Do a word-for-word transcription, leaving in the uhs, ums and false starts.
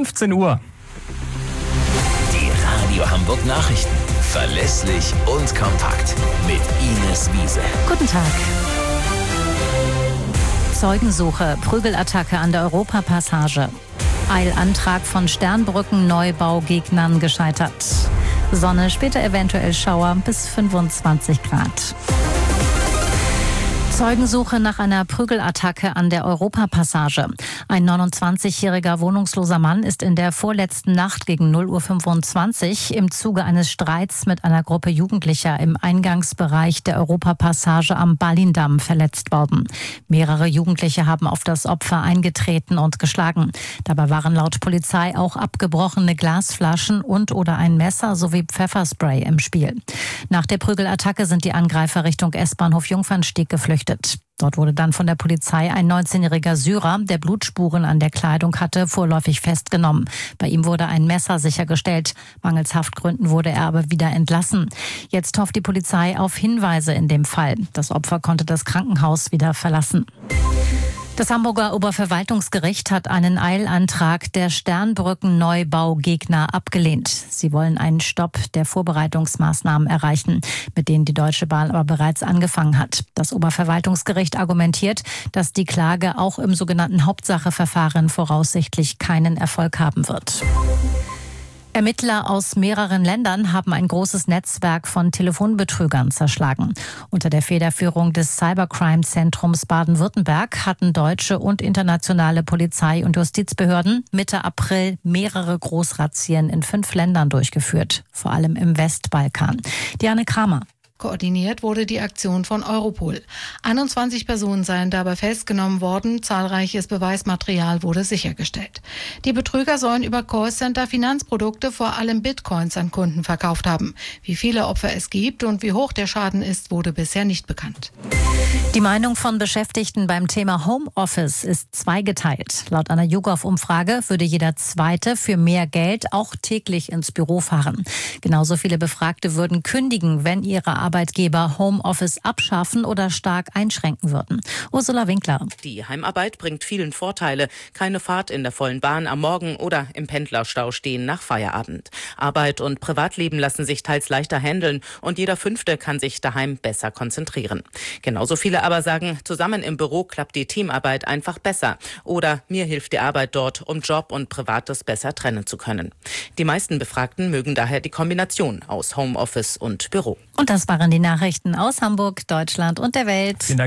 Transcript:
fünfzehn Uhr. Die Radio Hamburg Nachrichten. Verlässlich und kompakt. Mit Ines Wiese. Guten Tag. Zeugensuche, Prügelattacke an der Europapassage. Eilantrag von Sternbrücken-Neubaugegnern gescheitert. Sonne, später eventuell Schauer bis fünfundzwanzig Grad. Zeugensuche nach einer Prügelattacke an der Europapassage. Ein neunundzwanzigjähriger wohnungsloser Mann ist in der vorletzten Nacht gegen null Uhr fünfundzwanzig im Zuge eines Streits mit einer Gruppe Jugendlicher im Eingangsbereich der Europapassage am Ballindamm verletzt worden. Mehrere Jugendliche haben auf das Opfer eingetreten und geschlagen. Dabei waren laut Polizei auch abgebrochene Glasflaschen und oder ein Messer sowie Pfefferspray im Spiel. Nach der Prügelattacke sind die Angreifer Richtung S-Bahnhof Jungfernstieg geflüchtet. Dort wurde dann von der Polizei ein neunzehnjähriger Syrer, der Blutspuren an der Kleidung hatte, vorläufig festgenommen. Bei ihm wurde ein Messer sichergestellt. Mangels Haftgründen wurde er aber wieder entlassen. Jetzt hofft die Polizei auf Hinweise in dem Fall. Das Opfer konnte das Krankenhaus wieder verlassen. Das Hamburger Oberverwaltungsgericht hat einen Eilantrag der Sternbrücken-Neubaugegner abgelehnt. Sie wollen einen Stopp der Vorbereitungsmaßnahmen erreichen, mit denen die Deutsche Bahn aber bereits angefangen hat. Das Oberverwaltungsgericht argumentiert, dass die Klage auch im sogenannten Hauptsacheverfahren voraussichtlich keinen Erfolg haben wird. Ermittler aus mehreren Ländern haben ein großes Netzwerk von Telefonbetrügern zerschlagen. Unter der Federführung des Cybercrime-Zentrums Baden-Württemberg hatten deutsche und internationale Polizei- und Justizbehörden Mitte April mehrere Großrazzien in fünf Ländern durchgeführt, vor allem im Westbalkan. Diane Kramer. Koordiniert wurde die Aktion von Europol. einundzwanzig Personen seien dabei festgenommen worden, zahlreiches Beweismaterial wurde sichergestellt. Die Betrüger sollen über Callcenter Finanzprodukte, vor allem Bitcoins, an Kunden verkauft haben. Wie viele Opfer es gibt und wie hoch der Schaden ist, wurde bisher nicht bekannt. Die Meinung von Beschäftigten beim Thema Homeoffice ist zweigeteilt. Laut einer YouGov-Umfrage würde jeder Zweite für mehr Geld auch täglich ins Büro fahren. Genauso viele Befragte würden kündigen, wenn ihre Arbeitgeber Homeoffice abschaffen oder stark einschränken würden. Ursula Winkler. Die Heimarbeit bringt vielen Vorteile. Keine Fahrt in der vollen Bahn am Morgen oder im Pendlerstau stehen nach Feierabend. Arbeit und Privatleben lassen sich teils leichter handeln und jeder Fünfte kann sich daheim besser konzentrieren. Genauso viele aber sagen, zusammen im Büro klappt die Teamarbeit einfach besser. Oder mir hilft die Arbeit dort, um Job und Privates besser trennen zu können. Die meisten Befragten mögen daher die Kombination aus Homeoffice und Büro. Und das waren die Nachrichten aus Hamburg, Deutschland und der Welt.